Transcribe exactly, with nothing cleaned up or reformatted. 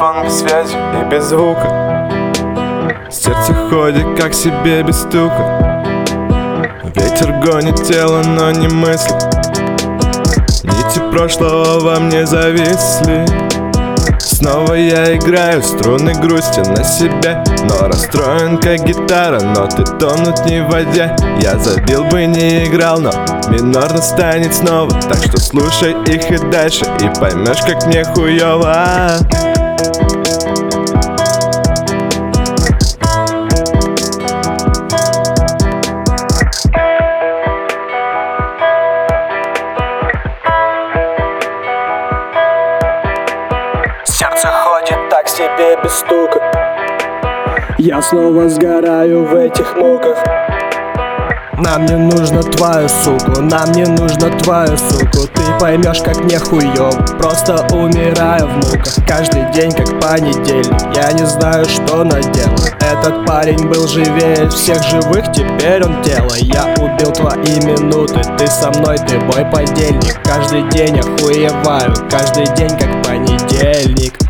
телефон без связи и без звука. Сердце ходит как себе без стука. Ветер гонит тело, но не мысли. Нити прошлого во мне зависли. Снова я играю струны грусти на себе, но расстроен как гитара, ноты тонут не в воде. Я забил бы, не играл, но минор настанет снова. Так что слушай их и дальше, и поймешь, как мне хуёво. Сердце ходит так себе без стука. Я снова сгораю в этих муках. Нам не нужно твою суку, нам не нужно твою суку. Ты поймешь, как мне хуёв, просто умираю в муках. Каждый день как понедельник, я не знаю, что наделал. Этот парень был живее всех живых, теперь он тело. Я убил твои минуты, ты со мной, ты мой подельник. Каждый день охуеваю, каждый день как понедельник.